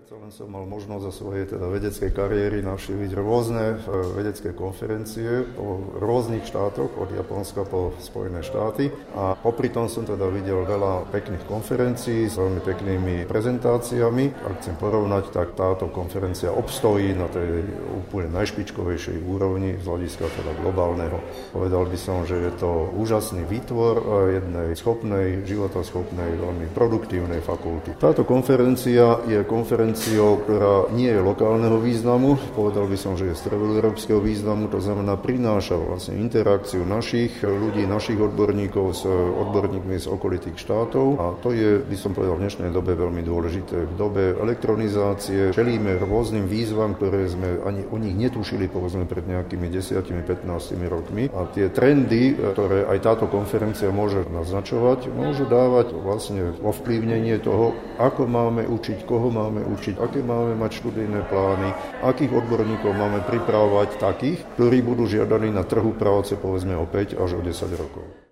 Predsa len som mal možnosť za svojej vedeckej kariéry navštíviť rôzne vedecké konferencie po rôznych štátoch, od Japonska po Spojené štáty. A popri tom som videl veľa pekných konferencií s veľmi peknými prezentáciami. Ak chcem porovnať, tak táto konferencia obstojí na tej úplne najšpičkovejšej úrovni z hľadiska globálneho. Povedal by som, že je to úžasný výtvor jednej schopnej, životaschopnej, veľmi produktívnej fakulty. Táto konferencia je konferenciou, ktorá nie je lokálneho významu. Povedal by som, že je stredoeurópskeho významu, to znamená prináša vlastne interakciu našich ľudí, našich odborníkov s odborníkmi z okolitých štátov a to je, by som povedal, v dnešnej dobe veľmi dôležité. V dobe elektronizácie čelíme rôznym výzvam, ktoré sme ani o nich netušili povedzme pred nejakými 10-15 rokmi a tie trendy, ktoré aj táto konferencia môže naznačovať, môžu dávať vlastne ovplyvnenie toho, ako máme učiť, koho máme učiť, aké máme mať študijné plány, akých odborníkov máme pripravovať takých, ktorí budú žiadaní na trhu práce povedzme o 5 až o 10 rokov.